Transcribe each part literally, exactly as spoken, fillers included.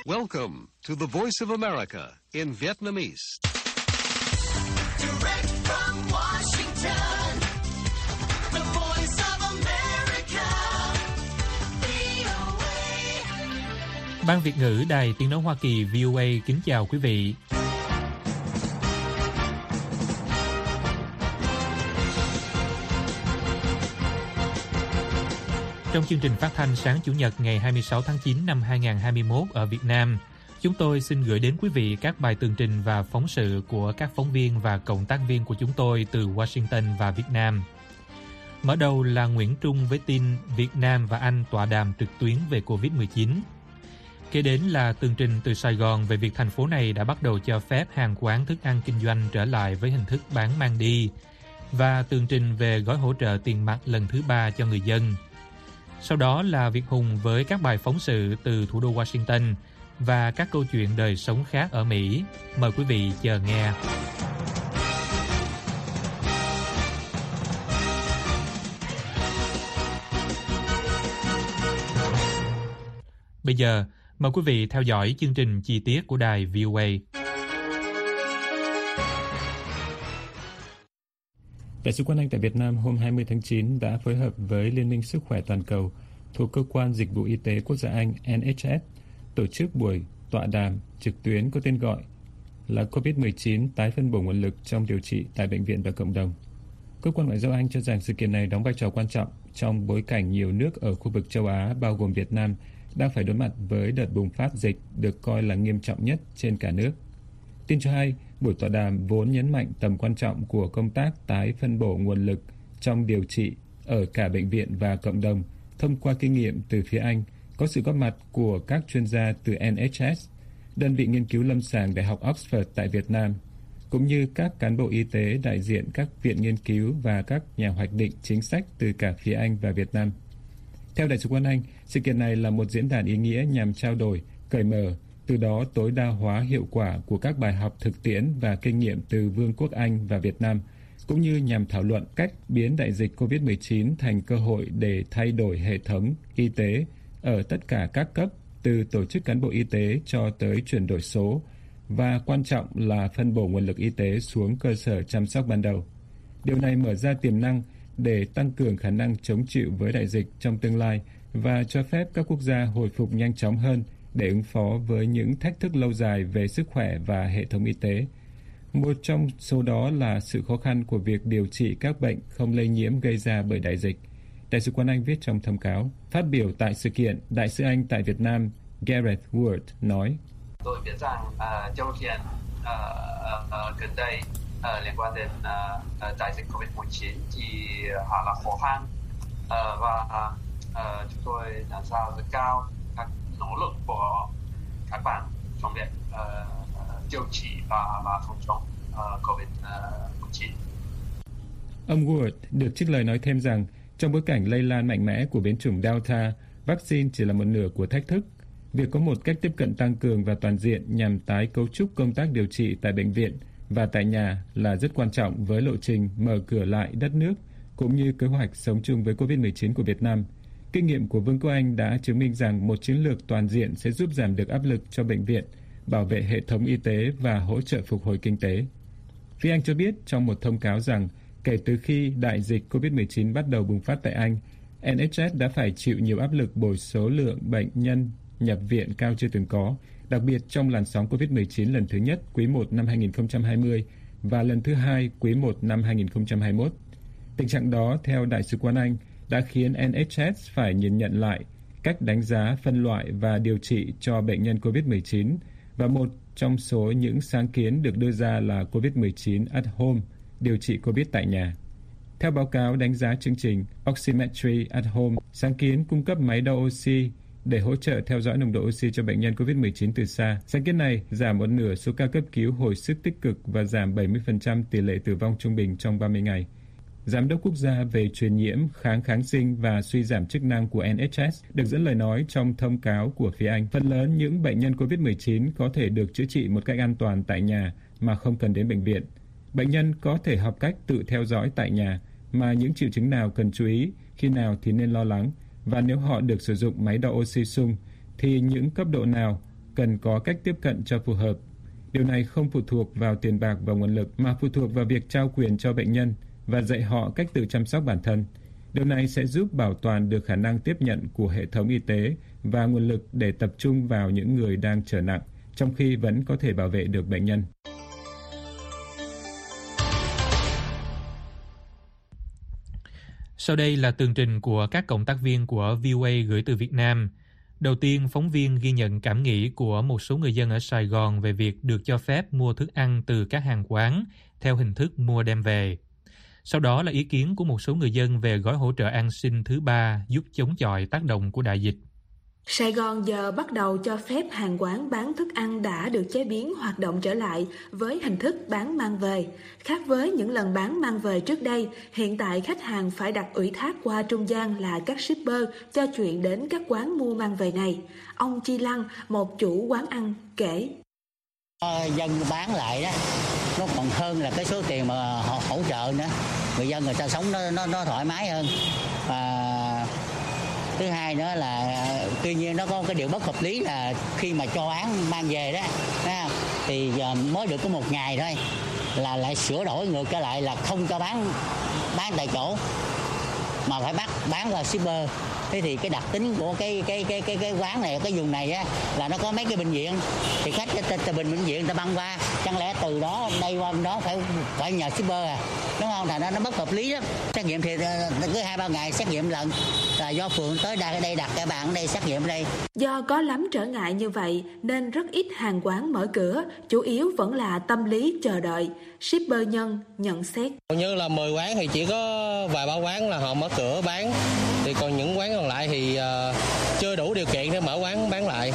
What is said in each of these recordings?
Welcome to the Voice of America in Vietnamese. Direct from Washington, the Voice of America, vê o a. Ban Việt ngữ Đài Tiếng nói Hoa Kỳ vê o a kính chào quý vị. Trong chương trình phát thanh sáng Chủ nhật ngày hai mươi sáu tháng chín năm hai nghìn không trăm hai mươi mốt ở Việt Nam, chúng tôi xin gửi đến quý vị các bài tường trình và phóng sự của các phóng viên và cộng tác viên của chúng tôi từ Washington và Việt Nam. Mở đầu là Nguyễn Trung với tin Việt Nam và Anh tọa đàm trực tuyến về covid mười chín. Kế đến là tường trình từ Sài Gòn về việc thành phố này đã bắt đầu cho phép hàng quán thức ăn kinh doanh trở lại với hình thức bán mang đi, và tường trình về gói hỗ trợ tiền mặt lần thứ ba cho người dân. Sau đó là Việt Hùng với các bài phóng sự từ thủ đô Washington và các câu chuyện đời sống khác ở Mỹ. Mời quý vị chờ nghe. Bây giờ, mời quý vị theo dõi chương trình chi tiết của đài vê o a. Đại sứ quán Anh tại Việt Nam hôm hai mươi tháng chín đã phối hợp với Liên minh Sức khỏe Toàn cầu thuộc Cơ quan Dịch vụ Y tế Quốc gia Anh N H S tổ chức buổi tọa đàm trực tuyến có tên gọi là covid mười chín tái phân bổ nguồn lực trong điều trị tại bệnh viện và cộng đồng. Cơ quan Ngoại giao Anh cho rằng sự kiện này đóng vai trò quan trọng trong bối cảnh nhiều nước ở khu vực châu Á bao gồm Việt Nam đang phải đối mặt với đợt bùng phát dịch được coi là nghiêm trọng nhất trên cả nước. Tin cho hay, buổi tọa đàm vốn nhấn mạnh tầm quan trọng của công tác tái phân bổ nguồn lực trong điều trị ở cả bệnh viện và cộng đồng thông qua kinh nghiệm từ phía Anh, có sự góp mặt của các chuyên gia từ N H S, đơn vị nghiên cứu lâm sàng Đại học Oxford tại Việt Nam, cũng như các cán bộ y tế đại diện các viện nghiên cứu và các nhà hoạch định chính sách từ cả phía Anh và Việt Nam. Theo Đại sứ quán Anh, sự kiện này là một diễn đàn ý nghĩa nhằm trao đổi, cởi mở, từ đó tối đa hóa hiệu quả của các bài học thực tiễn và kinh nghiệm từ Vương quốc Anh và Việt Nam, cũng như nhằm thảo luận cách biến đại dịch covid mười chín thành cơ hội để thay đổi hệ thống y tế ở tất cả các cấp, từ tổ chức cán bộ y tế cho tới chuyển đổi số, và quan trọng là phân bổ nguồn lực y tế xuống cơ sở chăm sóc ban đầu. Điều này mở ra tiềm năng để tăng cường khả năng chống chịu với đại dịch trong tương lai và cho phép các quốc gia hồi phục nhanh chóng hơn để ứng phó với những thách thức lâu dài về sức khỏe và hệ thống y tế. Một trong số đó là sự khó khăn của việc điều trị các bệnh không lây nhiễm gây ra bởi đại dịch. Đại sứ quán Anh viết trong thông cáo. Phát biểu tại sự kiện, Đại sứ Anh tại Việt Nam Gareth Ward nói: Tôi biết rằng uh, trong kiện uh, uh, gần đây uh, liên quan đến uh, đại dịch covid mười chín thì họ là khó khăn, uh, và uh, chúng tôi đánh giá rất cao các nỗ lực của các bạn trong việc uh, điều trị và, và phòng chống uh, covid mười chín. Ông Ward được trích lời nói thêm rằng trong bối cảnh lây lan mạnh mẽ của biến chủng Delta, vaccine chỉ là một nửa của thách thức. Việc có một cách tiếp cận tăng cường và toàn diện nhằm tái cấu trúc công tác điều trị tại bệnh viện và tại nhà là rất quan trọng với lộ trình mở cửa lại đất nước, cũng như kế hoạch sống chung với covid mười chín của Việt Nam. Kinh nghiệm của Vương quốc Anh đã chứng minh rằng một chiến lược toàn diện sẽ giúp giảm được áp lực cho bệnh viện, bảo vệ hệ thống y tế và hỗ trợ phục hồi kinh tế. Phía Anh cho biết trong một thông cáo rằng kể từ khi đại dịch covid mười chín bắt đầu bùng phát tại Anh, N H S đã phải chịu nhiều áp lực bồi số lượng bệnh nhân nhập viện cao chưa từng có, đặc biệt trong làn sóng covid mười chín lần thứ nhất quý một năm hai nghìn không trăm hai mươi và lần thứ hai quý một năm hai nghìn không trăm hai mươi mốt. Tình trạng đó, theo Đại sứ quán Anh, đã khiến N H S phải nhìn nhận lại cách đánh giá, phân loại và điều trị cho bệnh nhân covid mười chín, và một trong số những sáng kiến được đưa ra là covid mười chín at home, điều trị COVID tại nhà. Theo báo cáo đánh giá chương trình Oximetry at Home, sáng kiến cung cấp máy đo oxy để hỗ trợ theo dõi nồng độ oxy cho bệnh nhân covid mười chín từ xa. Sáng kiến này giảm một nửa số ca cấp cứu hồi sức tích cực và giảm bảy mươi phần trăm tỷ lệ tử vong trung bình trong ba mươi ngày. Giám đốc quốc gia về truyền nhiễm, kháng kháng sinh và suy giảm chức năng của N H S được dẫn lời nói trong thông cáo của phía Anh. Phần lớn những bệnh nhân covid mười chín có thể được chữa trị một cách an toàn tại nhà mà không cần đến bệnh viện. Bệnh nhân có thể học cách tự theo dõi tại nhà mà những triệu chứng nào cần chú ý, khi nào thì nên lo lắng, và nếu họ được sử dụng máy đo oxy sung thì những cấp độ nào cần có cách tiếp cận cho phù hợp. Điều này không phụ thuộc vào tiền bạc và nguồn lực mà phụ thuộc vào việc trao quyền cho bệnh nhân và dạy họ cách tự chăm sóc bản thân. Điều này sẽ giúp bảo toàn được khả năng tiếp nhận của hệ thống y tế và nguồn lực để tập trung vào những người đang trở nặng, trong khi vẫn có thể bảo vệ được bệnh nhân. Sau đây là tường trình của các cộng tác viên của vê o a gửi từ Việt Nam. Đầu tiên, phóng viên ghi nhận cảm nghĩ của một số người dân ở Sài Gòn về việc được cho phép mua thức ăn từ các hàng quán theo hình thức mua đem về. Sau đó là ý kiến của một số người dân về gói hỗ trợ an sinh thứ ba giúp chống chọi tác động của đại dịch. Sài Gòn giờ bắt đầu cho phép hàng quán bán thức ăn đã được chế biến hoạt động trở lại với hình thức bán mang về. Khác với những lần bán mang về trước đây, hiện tại khách hàng phải đặt ủy thác qua trung gian là các shipper cho chuyện đến các quán mua mang về này. Ông Chi Lăng, một chủ quán ăn, kể. Dân bán lại đó, nó còn hơn là cái số tiền mà họ hỗ trợ nữa. Người dân người ta sống nó, nó, nó thoải mái hơn. Và thứ hai nữa là tuy nhiên nó có cái điều bất hợp lý là khi mà cho bán mang về đó thì mới được có một ngày thôi là lại sửa đổi ngược trở lại là không cho bán bán tại chỗ mà phải bắt bán qua shipper. Thế thì cái đặc tính của cái cái cái cái cái quán này, cái vùng này á là nó có mấy cái bệnh viện thì khách từ bệnh bệnh viện người ta băng qua, chẳng lẽ từ đó đây qua đó phải phải nhờ shipper à, đúng không? Thành ra nó bất hợp lý lắm. Xét nghiệm thì cứ hai ba ngày xét nghiệm lần, là do phường tới đây đây đặt cái bàn ở đây xét nghiệm ở đây. Do có lắm trở ngại như vậy nên rất ít hàng quán mở cửa, chủ yếu vẫn là tâm lý chờ đợi. Shipper Nhân nhận xét. Hầu như là mười quán thì chỉ có vài ba quán là họ mở cửa bán, thì còn những quán còn lại thì uh, chưa đủ điều kiện để mở quán bán lại,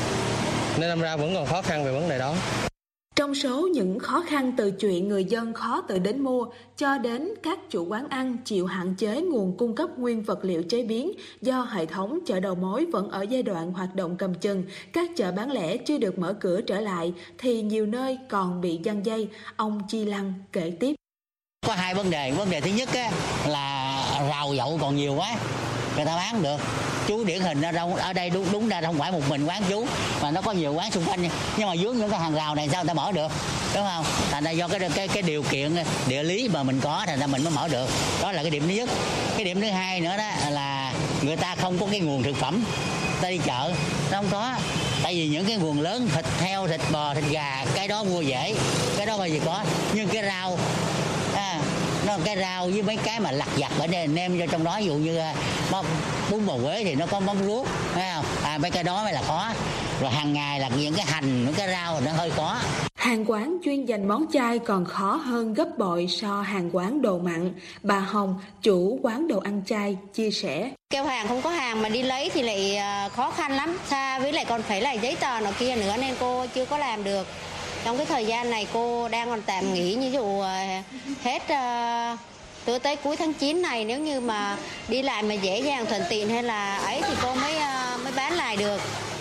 nên đâm ra vẫn còn khó khăn về vấn đề đó. Trong số những khó khăn từ chuyện người dân khó tự đến mua cho đến các chủ quán ăn chịu hạn chế nguồn cung cấp nguyên vật liệu chế biến do hệ thống chợ đầu mối vẫn ở giai đoạn hoạt động cầm chừng, các chợ bán lẻ chưa được mở cửa trở lại thì nhiều nơi còn bị giăng dây, ông Chi Lăng kể tiếp. Có hai vấn đề, vấn đề thứ nhất á, là rào dậu còn nhiều quá, người ta bán được. Chú điển hình ở đây đúng đúng ra không phải một mình quán chú mà nó có nhiều quán xung quanh, nhưng mà vướng những cái hàng rào này sao người ta mở được, đúng không? Thành ra do cái cái cái điều kiện địa lý mà mình có thành ra mình mới mở được. Đó là cái điểm thứ nhất. Cái điểm thứ hai nữa đó là người ta không có cái nguồn thực phẩm, ta đi chợ nó không có. Tại vì những cái nguồn lớn thịt heo, thịt bò, thịt gà cái đó mua dễ, cái đó bao giờ có. Nhưng cái rau à, nó cái rau với mấy cái mà lặt vặt ở đây nêm cho trong đó, ví dụ như bún bò Huế thì nó có mắm ruốc, thấy không? À, mấy cái đó mới là khó. Rồi hàng ngày là những cái hành, những cái rau nó hơi khó. Hàng quán chuyên dành món chay còn khó hơn gấp bội so hàng quán đồ mặn. Bà Hồng, chủ quán đồ ăn chay, chia sẻ. Kêu hàng không có hàng mà đi lấy thì lại khó khăn lắm. Xa với lại còn phải là giấy tờ nọ kia nữa nên cô chưa có làm được. Trong cái thời gian này cô đang còn tạm nghỉ, như dụ hết uh, từ tới cuối tháng chín này nếu như mà đi lại mà dễ dàng thuận tiện hay là ấy thì cô mới uh, mới bán lại được.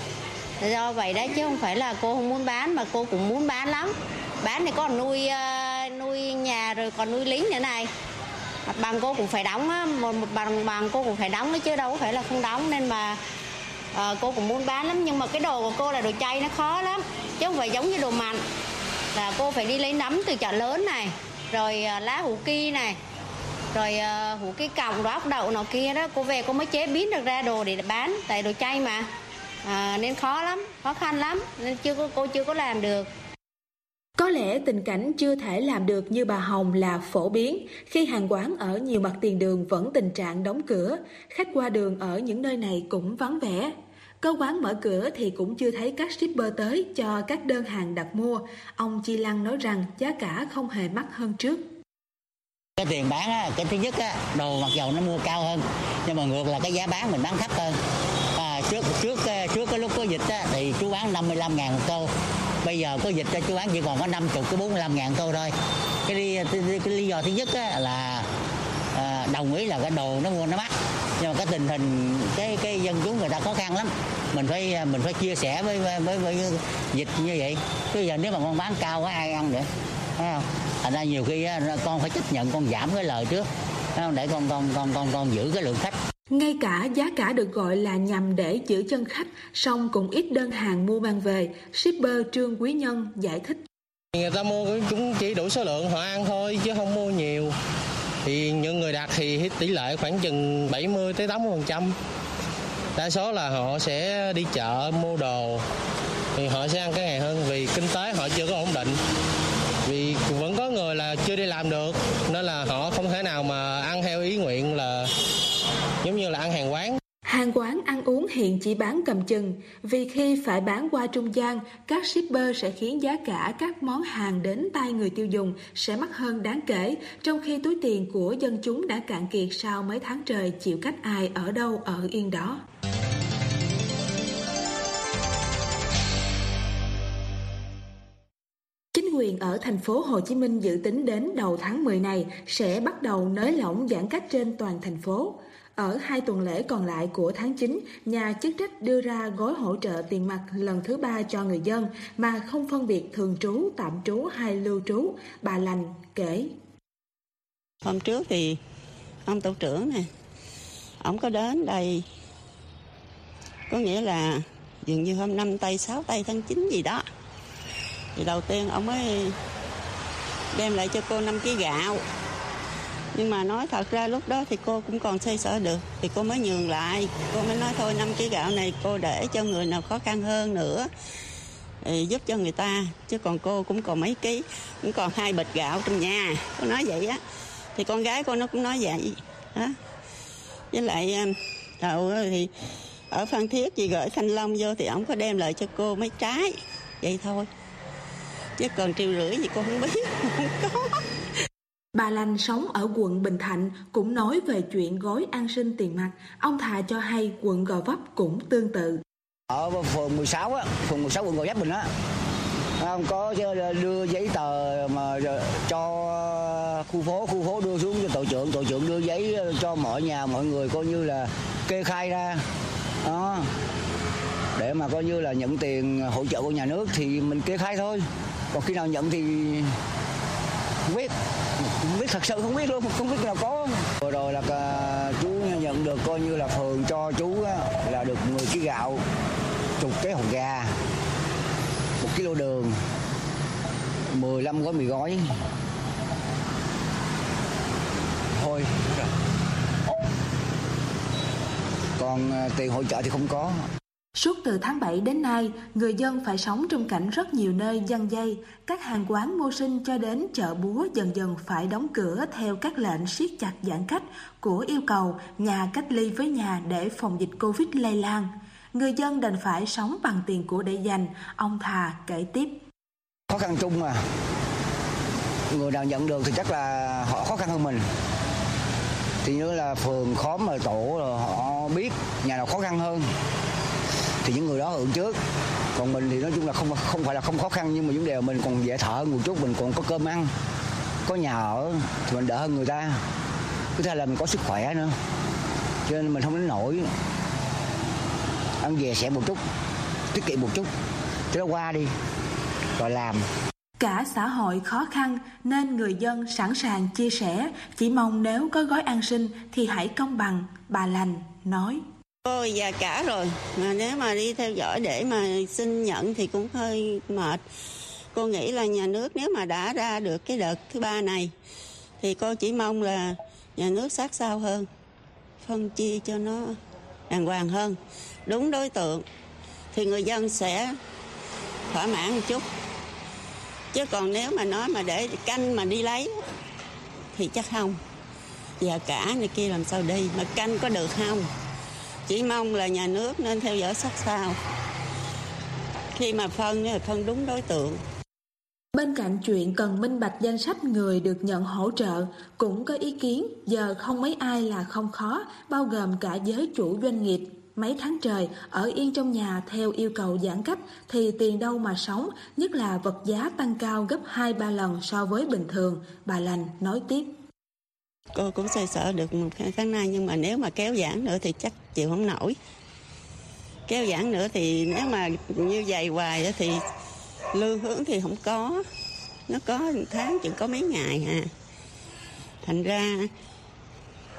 Do vậy đấy chứ không phải là cô không muốn bán mà cô cũng muốn bán lắm. Bán thì còn nuôi uh, nuôi nhà rồi còn nuôi lính nữa này. Mặt bằng cô cũng phải đóng á, một, một bằng bằng cô cũng phải đóng đấy chứ đâu có phải là không đóng, nên mà uh, cô cũng muốn bán lắm, nhưng mà cái đồ của cô là đồ chay nó khó lắm chứ không phải giống như đồ mặn. Là cô phải đi lấy nấm từ chợ lớn này, rồi uh, lá hủ ki này, rồi uh, hủ ki còng, ốc đậu nọ kia đó, cô về cô mới chế biến được ra đồ để bán, tại đồ chay mà. À, nên khó lắm, khó khăn lắm, nên chưa có, cô chưa có làm được. Có lẽ tình cảnh chưa thể làm được như bà Hồng là phổ biến khi hàng quán ở nhiều mặt tiền đường vẫn tình trạng đóng cửa, khách qua đường ở những nơi này cũng vắng vẻ. Có quán mở cửa thì cũng chưa thấy các shipper tới cho các đơn hàng đặt mua. Ông Chi Lăng nói rằng giá cả không hề mắc hơn trước. Cái tiền bán á, cái thứ nhất á, đồ mặc dầu nó mua cao hơn, nhưng mà ngược là cái giá bán mình bán thấp hơn. À, trước trước trước cái lúc có dịch á, thì chú bán năm mươi lăm ngàn một tô. Bây giờ có dịch chú bán chỉ còn có năm mươi, có bốn mươi lăm ngàn tô thôi. Cái, lý, cái, cái lý do thứ nhất á, là à, đồng ý là cái đồ nó mua nó mắc, nhưng mà cái tình hình cái cái dân chúng người ta khó khăn lắm. Mình phải mình phải chia sẻ với với, với, với dịch như vậy. Bây giờ nếu mà con bán cao quá ai ăn nữa, thấy không? Thành ra nhiều khi con phải chấp nhận con giảm cái lời trước, để con con con con con giữ cái lượng khách. Ngay cả giá cả được gọi là nhằm để giữ chân khách, song cũng ít đơn hàng mua mang về, shipper Trương Quý Nhân giải thích. Người ta mua cũng chỉ đủ số lượng họ ăn thôi chứ không mua nhiều. Thì những người đặt thì tỷ lệ khoảng chừng bảy mươi tới tám mươi phần trăm. Đa số là họ sẽ đi chợ mua đồ thì họ sẽ ăn cái ngày hơn vì kinh tế họ chưa có ổn định. Vì vẫn có người là chưa đi làm được nên là họ không thể nào mà ăn theo ý nguyện là giống như là ăn hàng quán. Hàng quán ăn uống hiện chỉ bán cầm chừng, vì khi phải bán qua trung gian, các shipper sẽ khiến giá cả các món hàng đến tay người tiêu dùng sẽ mắc hơn đáng kể, trong khi túi tiền của dân chúng đã cạn kiệt sau mấy tháng trời chịu cách ai ở đâu ở yên đó. Chính quyền ở thành phố Hồ Chí Minh dự tính đến đầu tháng mười này sẽ bắt đầu nới lỏng giãn cách trên toàn thành phố. Ở hai tuần lễ còn lại của tháng chín, nhà chức trách đưa ra gói hỗ trợ tiền mặt lần thứ ba cho người dân mà không phân biệt thường trú, tạm trú hay lưu trú. Bà Lành kể. Hôm trước thì ông tổ trưởng này, ông có đến đây, có nghĩa là dường như hôm năm tây, sáu tây tháng chín gì đó. Thì đầu tiên ông mới đem lại cho cô năm ký gạo. Nhưng mà nói thật ra lúc đó thì cô cũng còn xoay sở được. Thì cô mới nhường lại. Cô mới nói thôi năm ký gạo này cô để cho người nào khó khăn hơn nữa, thì giúp cho người ta. Chứ còn cô cũng còn mấy ký, cũng còn hai bịch gạo trong nhà. Cô nói vậy á. Thì con gái cô nó cũng nói vậy đó. Với lại đầu thì ở Phan Thiết chị gửi thanh long vô thì ổng có đem lại cho cô mấy trái. Vậy thôi. Chứ còn triệu rưỡi gì cô không biết. Không có. Bà Lành sống ở quận Bình Thạnh cũng nói về chuyện gói an sinh tiền mặt. Ông Thà cho hay quận Gò Vấp cũng tương tự. Ở phường mười sáu á, phường mười sáu quận Gò Vấp mình á, không có đưa giấy tờ mà cho khu phố, khu phố đưa xuống cho tổ trưởng, tổ trưởng đưa giấy cho mọi nhà, mọi người coi như là kê khai ra. Đó. Để mà coi như là nhận tiền hỗ trợ của nhà nước thì mình kê khai thôi. Còn khi nào nhận thì không biết. Không biết, thật sự không biết luôn, không biết nào có. Vừa rồi là chú nhận được coi như là phường cho chú là được mười ký gạo, chục cái hột gà, một ki lô đường, mười lăm gói mì gói. Thôi, còn tiền hỗ trợ thì không có. Suốt từ tháng bảy đến nay, người dân phải sống trong cảnh rất nhiều nơi giăng dây. Các hàng quán mưu sinh cho đến chợ búa dần dần phải đóng cửa theo các lệnh siết chặt giãn cách của yêu cầu nhà cách ly với nhà để phòng dịch Covid lây lan. Người dân đành phải sống bằng tiền của để dành, ông Thà kể tiếp. Khó khăn chung mà. Người nào nhận được thì chắc là họ khó khăn hơn mình. Thì như là phường, khóm, mà tổ họ biết nhà nào khó khăn hơn thì những người đó hưởng trước. Còn mình thì nói chung là không không phải là không khó khăn, nhưng mà vấn đề mình còn dễ thở hơn một chút, mình còn có cơm ăn, có nhà ở thì mình đỡ hơn người ta. Cứ thế là mình có sức khỏe nữa, cho nên mình không đến nổi ăn về sẽ một chút, tiết kiệm một chút cho nó qua đi rồi làm. Cả xã hội khó khăn nên người dân sẵn sàng chia sẻ, chỉ mong nếu có gói an sinh thì hãy công bằng, bà Lành nói. Cô già cả rồi, mà nếu mà đi theo dõi để mà xin nhận thì cũng hơi mệt. Cô nghĩ là nhà nước nếu mà đã ra được cái đợt thứ ba này thì cô chỉ mong là nhà nước sát sao hơn, phân chia cho nó đàng hoàng hơn, đúng đối tượng thì người dân sẽ thỏa mãn một chút. Chứ còn nếu mà nói mà để canh mà đi lấy thì chắc không. Già cả này kia làm sao đi, mà canh có được không? Chỉ mong là nhà nước nên theo dõi sát sao. Khi mà phân thì phân đúng đối tượng. Bên cạnh chuyện cần minh bạch danh sách người được nhận hỗ trợ, cũng có ý kiến giờ không mấy ai là không khó, bao gồm cả giới chủ doanh nghiệp. Mấy tháng trời ở yên trong nhà theo yêu cầu giãn cách thì tiền đâu mà sống, nhất là vật giá tăng cao gấp hai ba lần so với bình thường, bà Lành nói tiếp. Cô cũng xoay sở được một hai tháng nay, nhưng mà nếu mà kéo giãn nữa thì chắc chịu không nổi. Kéo giãn nữa thì nếu mà như vậy hoài thì lương hướng thì không có. Nó có một tháng chỉ có mấy ngày à. Thành ra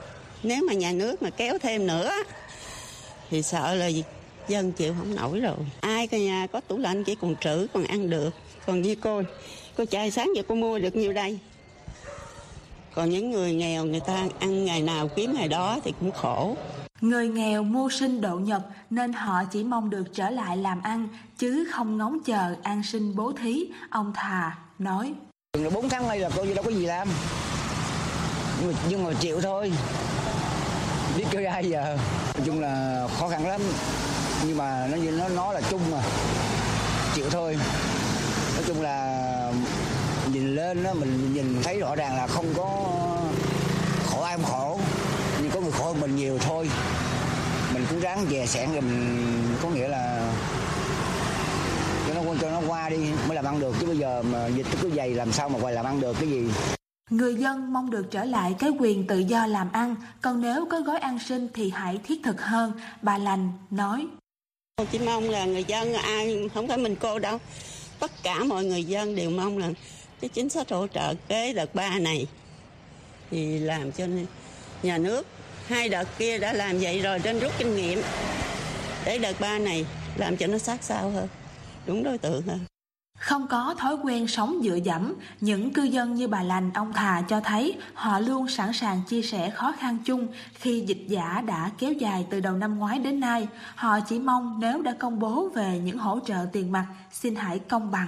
Nếu mà nhà nước mà kéo thêm nữa thì sợ là dân chịu không nổi rồi. Ai cả nhà có tủ lạnh chỉ còn trữ còn ăn được. Còn như cô, cô chạy sáng giờ cô mua được nhiêu đây. Còn những người nghèo người ta ăn ngày nào kiếm ngày đó thì cũng khổ. Người nghèo mưu sinh độ nhật nên họ chỉ mong được trở lại làm ăn chứ không ngóng chờ an sinh bố thí, ông Thà nói. Bốn tháng nay là coi như đâu có gì làm, nhưng mà, nhưng mà chịu thôi, biết kêu ai giờ. Nói chung là khó khăn lắm, nhưng mà nó nó nó là chung mà, chịu thôi. Nói chung là nhìn lên đó, mình nhìn thấy rõ ràng là không có khổ ai không khổ, nhưng có người khổ hơn mình nhiều thôi. Mình cũng ráng dè sẻn rồi mình có nghĩa là cho nó cho nó qua đi mới làm ăn được, chứ bây giờ mà dịch cứ dày làm sao mà quay làm ăn được cái gì. Người dân mong được trở lại cái quyền tự do làm ăn, còn nếu có gói an sinh thì hãy thiết thực hơn, bà Lành nói. Tôi chỉ mong là người dân, ai không phải mình cô đâu, tất cả mọi người dân đều mong là cái chính sách hỗ trợ cái đợt ba này thì làm cho nhà nước, hai đợt kia đã làm vậy rồi nên rút kinh nghiệm, để đợt ba này làm cho nó sát sao hơn, đúng đối tượng hơn. Không có thói quen sống dựa dẫm, những cư dân như bà Lành, ông Thà cho thấy họ luôn sẵn sàng chia sẻ khó khăn chung khi dịch giả đã kéo dài từ đầu năm ngoái đến nay. Họ chỉ mong nếu đã công bố về những hỗ trợ tiền mặt, xin hãy công bằng.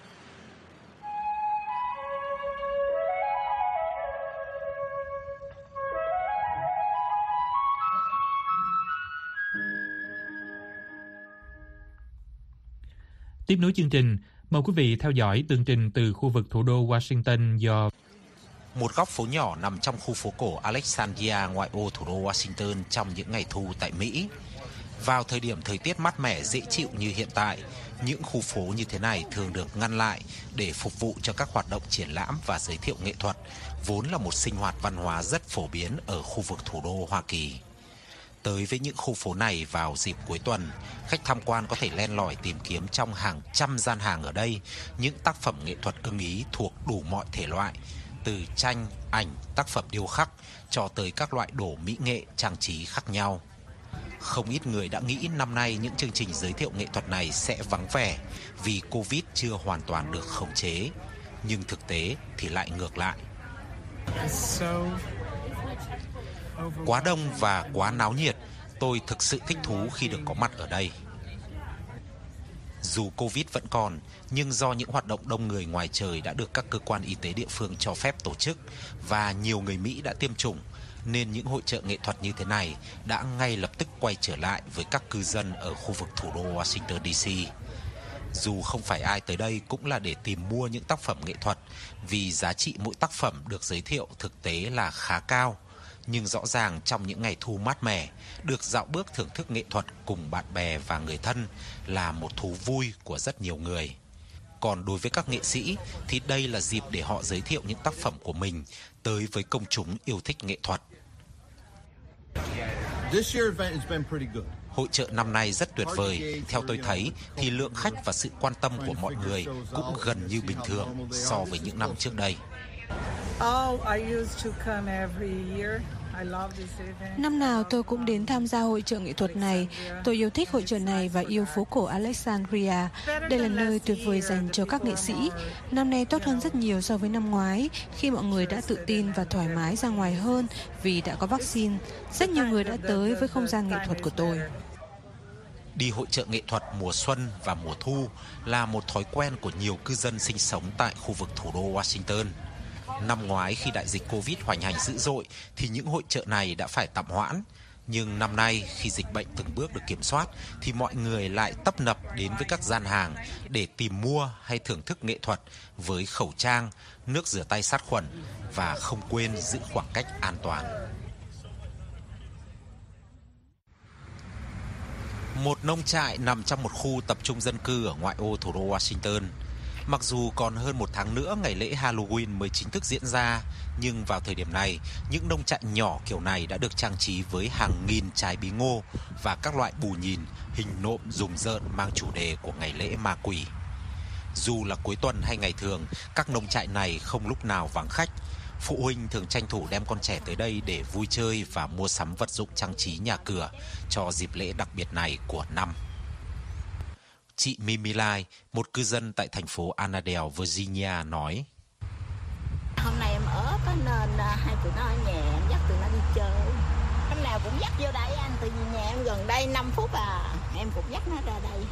Tiếp nối chương trình, mời quý vị theo dõi tường trình từ khu vực thủ đô Washington do một góc phố nhỏ nằm trong khu phố cổ Alexandria ngoại ô thủ đô Washington trong những ngày thu tại Mỹ. Vào thời điểm thời tiết mát mẻ dễ chịu như hiện tại, những khu phố như thế này thường được ngăn lại để phục vụ cho các hoạt động triển lãm và giới thiệu nghệ thuật, vốn là một sinh hoạt văn hóa rất phổ biến ở khu vực thủ đô Hoa Kỳ. Tới với những khu phố này vào dịp cuối tuần, khách tham quan có thể len lỏi tìm kiếm trong hàng trăm gian hàng ở đây những tác phẩm nghệ thuật ưng ý thuộc đủ mọi thể loại, từ tranh, ảnh, tác phẩm điêu khắc cho tới các loại đồ mỹ nghệ, trang trí khác nhau. Không ít người đã nghĩ năm nay những chương trình giới thiệu nghệ thuật này sẽ vắng vẻ vì Covid chưa hoàn toàn được khống chế, nhưng thực tế thì lại ngược lại. Quá đông và quá náo nhiệt, tôi thực sự thích thú khi được có mặt ở đây. Dù Covid vẫn còn, nhưng do những hoạt động đông người ngoài trời đã được các cơ quan y tế địa phương cho phép tổ chức và nhiều người Mỹ đã tiêm chủng, nên những hội chợ nghệ thuật như thế này đã ngay lập tức quay trở lại với các cư dân ở khu vực thủ đô Washington đê xê. Dù không phải ai tới đây cũng là để tìm mua những tác phẩm nghệ thuật, vì giá trị mỗi tác phẩm được giới thiệu thực tế là khá cao. Nhưng rõ ràng trong những ngày thu mát mẻ, được dạo bước thưởng thức nghệ thuật cùng bạn bè và người thân là một thú vui của rất nhiều người. Còn đối với các nghệ sĩ thì đây là dịp để họ giới thiệu những tác phẩm của mình tới với công chúng yêu thích nghệ thuật. Hội chợ năm nay rất tuyệt vời. Theo tôi thấy thì lượng khách và sự quan tâm của mọi người cũng gần như bình thường so với những năm trước đây. Năm nào tôi cũng đến tham gia hội chợ nghệ thuật này. Tôi yêu thích hội chợ này và yêu phố cổ Alexandria. Đây là nơi tuyệt vời dành cho các nghệ sĩ. Năm nay tốt hơn rất nhiều so với năm ngoái, khi mọi người đã tự tin và thoải mái ra ngoài hơn vì đã có vaccine. Rất nhiều người đã tới với không gian nghệ thuật của tôi. Đi hội chợ nghệ thuật mùa xuân và mùa thu là một thói quen của nhiều cư dân sinh sống tại khu vực thủ đô Washington. Năm ngoái khi đại dịch Covid hoành hành dữ dội thì những hội chợ này đã phải tạm hoãn. Nhưng năm nay khi dịch bệnh từng bước được kiểm soát thì mọi người lại tấp nập đến với các gian hàng để tìm mua hay thưởng thức nghệ thuật với khẩu trang, nước rửa tay sát khuẩn và không quên giữ khoảng cách an toàn. Một nông trại nằm trong một khu tập trung dân cư ở ngoại ô thủ đô Washington. Mặc dù còn hơn một tháng nữa ngày lễ Halloween mới chính thức diễn ra, nhưng vào thời điểm này, những nông trại nhỏ kiểu này đã được trang trí với hàng nghìn trái bí ngô và các loại bù nhìn, hình nộm rùng rợn mang chủ đề của ngày lễ ma quỷ. Dù là cuối tuần hay ngày thường, các nông trại này không lúc nào vắng khách. Phụ huynh thường tranh thủ đem con trẻ tới đây để vui chơi và mua sắm vật dụng trang trí nhà cửa cho dịp lễ đặc biệt này của năm. Chị Mimi Lai, một cư dân tại thành phố Annandale, Virginia nói: Hôm nay em ở có nên hai tụi nó ở nhà, em dắt tụi nó đi chơi. Hôm nào cũng dắt vô đây anh, từ nhà em gần đây năm phút à, em cũng dắt nó ra đây.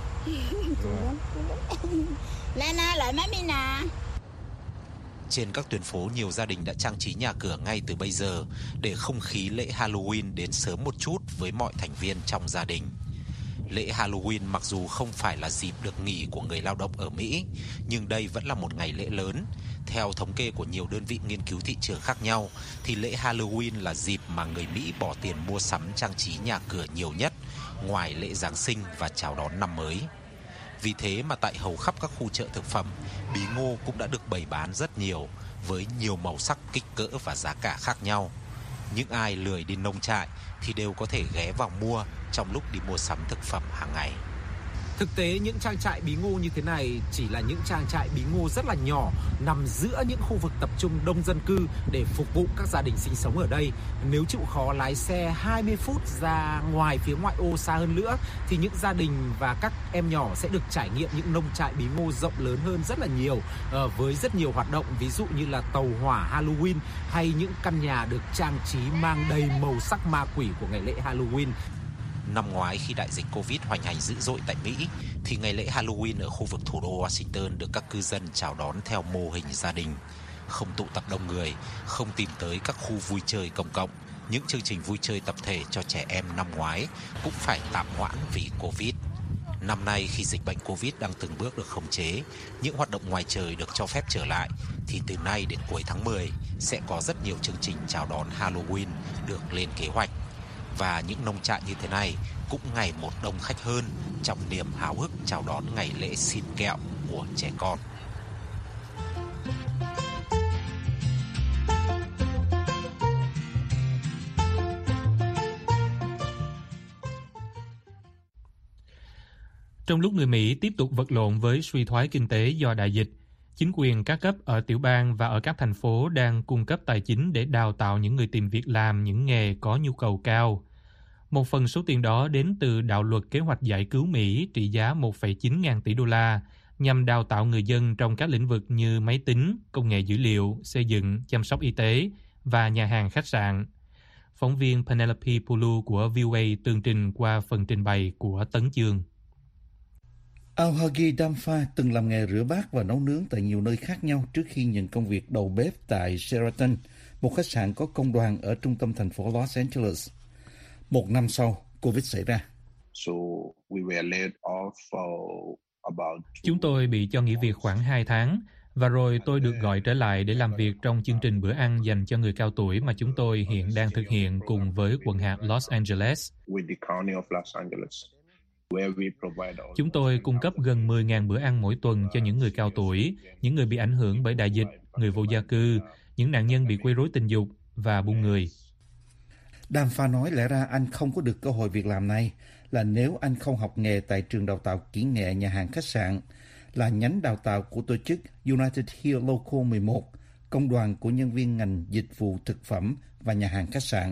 Nana lại má Mina. Trên các tuyến phố, nhiều gia đình đã trang trí nhà cửa ngay từ bây giờ để không khí lễ Halloween đến sớm một chút với mọi thành viên trong gia đình. Lễ Halloween mặc dù không phải là dịp được nghỉ của người lao động ở Mỹ, nhưng đây vẫn là một ngày lễ lớn. Theo thống kê của nhiều đơn vị nghiên cứu thị trường khác nhau, thì lễ Halloween là dịp mà người Mỹ bỏ tiền mua sắm trang trí nhà cửa nhiều nhất, ngoài lễ Giáng sinh và chào đón năm mới. Vì thế mà tại hầu khắp các khu chợ thực phẩm, bí ngô cũng đã được bày bán rất nhiều, với nhiều màu sắc, kích cỡ và giá cả khác nhau. Những ai lười đi nông trại thì đều có thể ghé vào mua trong lúc đi mua sắm thực phẩm hàng ngày. Thực tế, những trang trại bí ngô như thế này chỉ là những trang trại bí ngô rất là nhỏ, nằm giữa những khu vực tập trung đông dân cư để phục vụ các gia đình sinh sống ở đây. Nếu chịu khó lái xe hai mươi phút ra ngoài phía ngoại ô xa hơn nữa, thì những gia đình và các em nhỏ sẽ được trải nghiệm những nông trại bí ngô rộng lớn hơn rất là nhiều, với rất nhiều hoạt động, ví dụ như là tàu hỏa Halloween hay những căn nhà được trang trí mang đầy màu sắc ma quỷ của ngày lễ Halloween. Năm ngoái, khi đại dịch Covid hoành hành dữ dội tại Mỹ, thì ngày lễ Halloween ở khu vực thủ đô Washington được các cư dân chào đón theo mô hình gia đình. Không tụ tập đông người, không tìm tới các khu vui chơi công cộng. Những chương trình vui chơi tập thể cho trẻ em năm ngoái cũng phải tạm hoãn vì Covid. Năm nay, khi dịch bệnh Covid đang từng bước được khống chế, những hoạt động ngoài trời được cho phép trở lại, thì từ nay đến cuối tháng mười sẽ có rất nhiều chương trình chào đón Halloween được lên kế hoạch. Và những nông trại như thế này cũng ngày một đông khách hơn trong niềm háo hức chào đón ngày lễ xin kẹo của trẻ con. Trong lúc người Mỹ tiếp tục vật lộn với suy thoái kinh tế do đại dịch, chính quyền các cấp ở tiểu bang và ở các thành phố đang cung cấp tài chính để đào tạo những người tìm việc làm những nghề có nhu cầu cao. Một phần số tiền đó đến từ đạo luật kế hoạch giải cứu Mỹ trị giá một phẩy chín ngàn tỷ đô la nhằm đào tạo người dân trong các lĩnh vực như máy tính, công nghệ dữ liệu, xây dựng, chăm sóc y tế và nhà hàng khách sạn. Phóng viên Penelope Pulu của vê o a tường trình qua phần trình bày của Tấn Chương. Auhagi Damfa từng làm nghề rửa bát và nấu nướng tại nhiều nơi khác nhau trước khi nhận công việc đầu bếp tại Sheraton, một khách sạn có công đoàn ở trung tâm thành phố Los Angeles. Một năm sau, Covid xảy ra. Chúng tôi bị cho nghỉ việc khoảng hai tháng, và rồi tôi được gọi trở lại để làm việc trong chương trình bữa ăn dành cho người cao tuổi mà chúng tôi hiện đang thực hiện cùng với quận hạt Los Angeles. Chúng tôi cung cấp gần mười nghìn bữa ăn mỗi tuần cho những người cao tuổi, những người bị ảnh hưởng bởi đại dịch, người vô gia cư, những nạn nhân bị quấy rối tình dục và buôn người. Damfa nói lẽ ra anh không có được cơ hội việc làm này là nếu anh không học nghề tại trường đào tạo kỹ nghệ nhà hàng khách sạn, là nhánh đào tạo của tổ chức United Here Local mười một, công đoàn của nhân viên ngành dịch vụ thực phẩm và nhà hàng khách sạn.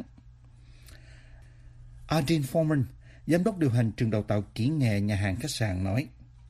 Adrian Foreman, giám đốc điều hành trường đào tạo kỹ nghệ nhà hàng khách sạn nói: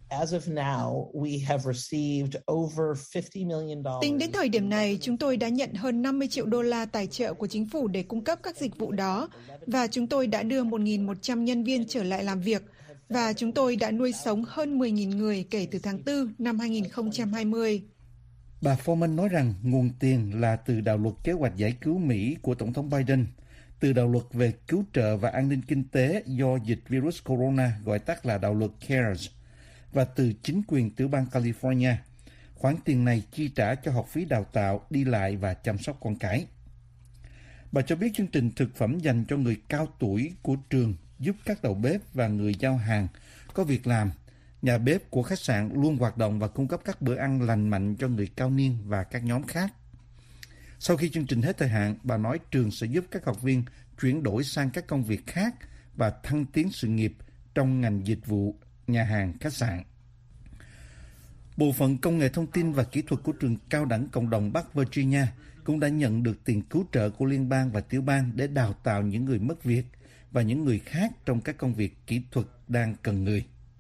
Tính đến thời điểm này, chúng tôi đã nhận hơn năm mươi triệu đô la tài trợ của chính phủ để cung cấp các dịch vụ đó, và chúng tôi đã đưa một nghìn một trăm nhân viên trở lại làm việc, và chúng tôi đã nuôi sống hơn mười nghìn người kể từ tháng tư năm hai nghìn không trăm hai mươi. Bà Foreman nói rằng nguồn tiền là từ đạo luật kế hoạch giải cứu Mỹ của Tổng thống Biden, từ đạo luật về cứu trợ và an ninh kinh tế do dịch virus corona gọi tắt là đạo luật CARES, và từ chính quyền tiểu bang California. Khoản tiền này chi trả cho học phí đào tạo, đi lại và chăm sóc con cái. Bà cho biết chương trình thực phẩm dành cho người cao tuổi của trường giúp các đầu bếp và người giao hàng có việc làm. Nhà bếp của khách sạn luôn hoạt động và cung cấp các bữa ăn lành mạnh cho người cao niên và các nhóm khác. Sau khi chương trình hết thời hạn, bà nói trường sẽ giúp các học viên chuyển đổi sang các công việc khác và thăng tiến sự nghiệp trong ngành dịch vụ nhà hàng khách sạn. Bộ phận Công nghệ Thông tin và Kỹ thuật của trường cao đẳng cộng đồng Bắc Virginia cũng đã nhận được tiền cứu trợ của liên bang và tiểu bang để đào tạo những người mất việc và những người khác trong các công việc kỹ thuật đang cần người.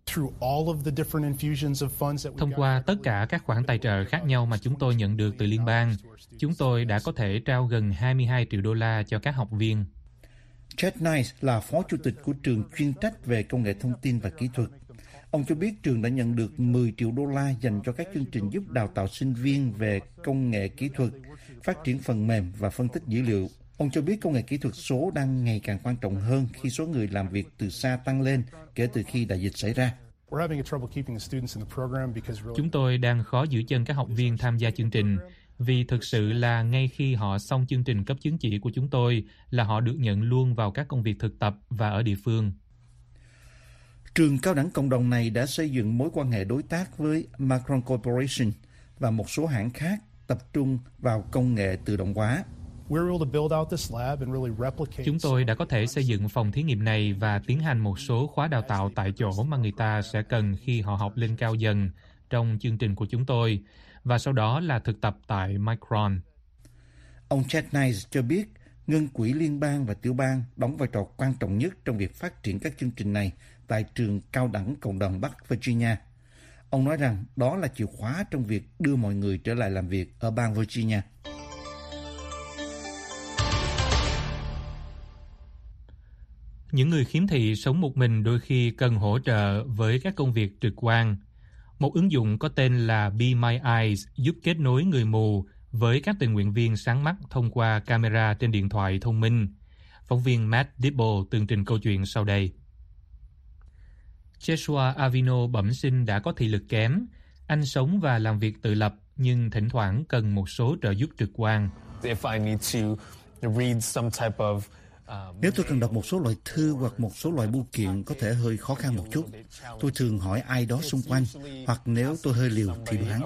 Thông qua tất cả các khoản tài trợ khác nhau mà chúng tôi nhận được từ liên bang, chúng tôi đã có thể trao gần hai mươi hai triệu đô la cho các học viên. Chad Nice là phó chủ tịch của trường chuyên trách về công nghệ thông tin và kỹ thuật. Ông cho biết trường đã nhận được mười triệu đô la dành cho các chương trình giúp đào tạo sinh viên về công nghệ kỹ thuật, phát triển phần mềm và phân tích dữ liệu. Ông cho biết công nghệ kỹ thuật số đang ngày càng quan trọng hơn khi số người làm việc từ xa tăng lên kể từ khi đại dịch xảy ra. Chúng tôi đang khó giữ chân các học viên tham gia chương trình, vì thực sự là ngay khi họ xong chương trình cấp chứng chỉ của chúng tôi là họ được nhận luôn vào các công việc thực tập và ở địa phương. Trường cao đẳng cộng đồng này đã xây dựng mối quan hệ đối tác với Macron Corporation và một số hãng khác tập trung vào công nghệ tự động hóa. Chúng tôi đã có thể xây dựng phòng thí nghiệm này và tiến hành một số khóa đào tạo tại chỗ mà người ta sẽ cần khi họ học lên cao dần trong chương trình của chúng tôi, và sau đó là thực tập tại Micron. Ông Chad Nice cho biết ngân quỹ liên bang và tiểu bang đóng vai trò quan trọng nhất trong việc phát triển các chương trình này tại trường cao đẳng cộng đồng Bắc Virginia. Ông nói rằng đó là chìa khóa trong việc đưa mọi người trở lại làm việc ở bang Virginia. Những người khiếm thị sống một mình đôi khi cần hỗ trợ với các công việc trực quan. Một ứng dụng có tên là Be My Eyes giúp kết nối người mù với các tình nguyện viên sáng mắt thông qua camera trên điện thoại thông minh. Phóng viên Matt Dibble tường trình câu chuyện sau đây. Joshua Avino bẩm sinh đã có thị lực kém. Anh sống và làm việc tự lập nhưng thỉnh thoảng cần một số trợ giúp trực quan. Nếu tôi cần đọc một số loại thư hoặc một số loại bưu kiện có thể hơi khó khăn một chút, tôi thường hỏi ai đó xung quanh, hoặc nếu tôi hơi liều thì đoán.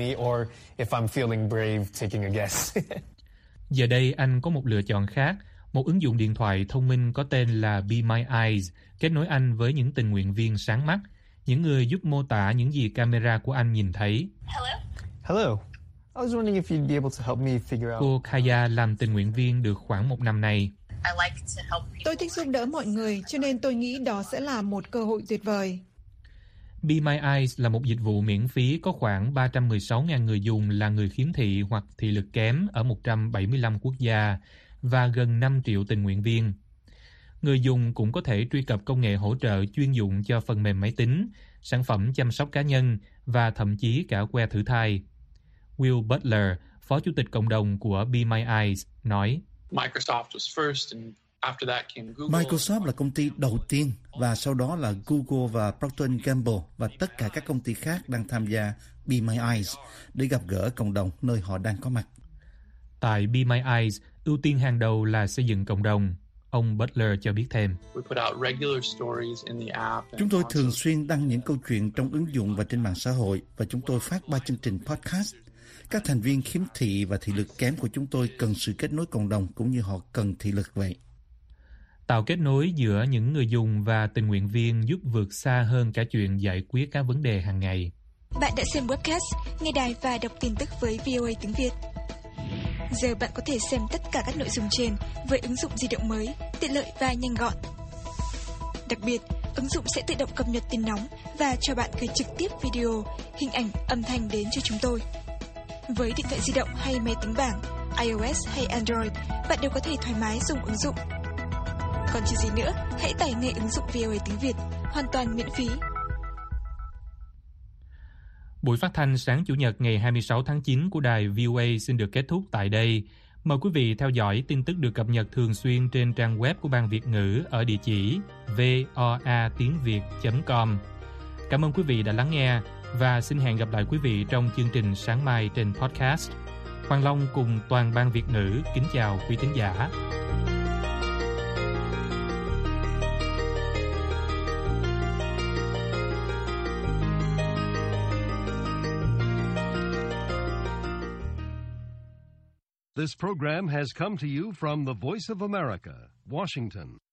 Giờ đây anh có một lựa chọn khác, một ứng dụng điện thoại thông minh có tên là Be My Eyes, kết nối anh với những tình nguyện viên sáng mắt, những người giúp mô tả những gì camera của anh nhìn thấy. Hello. I was wondering if you'd be able to help me figure out. Cô Kaya làm tình nguyện viên được khoảng một năm nay. Tôi thích giúp đỡ mọi người, cho nên tôi nghĩ đó sẽ là một cơ hội tuyệt vời. Be My Eyes là một dịch vụ miễn phí có khoảng ba trăm mười sáu nghìn người dùng là người khiếm thị hoặc thị lực kém ở một trăm bảy mươi lăm quốc gia và gần năm triệu tình nguyện viên. Người dùng cũng có thể truy cập công nghệ hỗ trợ chuyên dụng cho phần mềm máy tính, sản phẩm chăm sóc cá nhân và thậm chí cả que thử thai. Will Butler, phó chủ tịch cộng đồng của Be My Eyes, nói: Microsoft là công ty đầu tiên và sau đó là Google và Procter and Gamble và tất cả các công ty khác đang tham gia Be My Eyes để gặp gỡ cộng đồng nơi họ đang có mặt. Tại Be My Eyes, ưu tiên hàng đầu là xây dựng cộng đồng. Ông Butler cho biết thêm. Chúng tôi thường xuyên đăng những câu chuyện trong ứng dụng và trên mạng xã hội và chúng tôi phát ba chương trình podcast. Các thành viên khiếm thị và thị lực kém của chúng tôi cần sự kết nối cộng đồng cũng như họ cần thị lực vậy. Tạo kết nối giữa những người dùng và tình nguyện viên giúp vượt xa hơn cả chuyện giải quyết các vấn đề hàng ngày. Bạn đã xem webcast, nghe đài và đọc tin tức với vê o a tiếng Việt. Giờ bạn có thể xem tất cả các nội dung trên với ứng dụng di động mới, tiện lợi và nhanh gọn. Đặc biệt, ứng dụng sẽ tự động cập nhật tin nóng và cho bạn gửi trực tiếp video, hình ảnh, âm thanh đến cho chúng tôi. Với điện thoại di động hay máy tính bảng, iOS hay Android, bạn đều có thể thoải mái dùng ứng dụng. Còn chờ gì nữa, hãy tải ngay ứng dụng vê o a tiếng Việt, hoàn toàn miễn phí. Buổi phát thanh sáng Chủ nhật ngày hai mươi sáu tháng chín của đài vê o a xin được kết thúc tại đây. Mời quý vị theo dõi tin tức được cập nhật thường xuyên trên trang web của Ban Việt ngữ ở địa chỉ voa tiếng việt chấm com. Cảm ơn quý vị đã lắng nghe và xin hẹn gặp lại quý vị trong chương trình sáng mai trên podcast. Hoàng Long cùng toàn Ban Việt ngữ kính chào quý thính giả. This program has come to you from the Voice of America, Washington.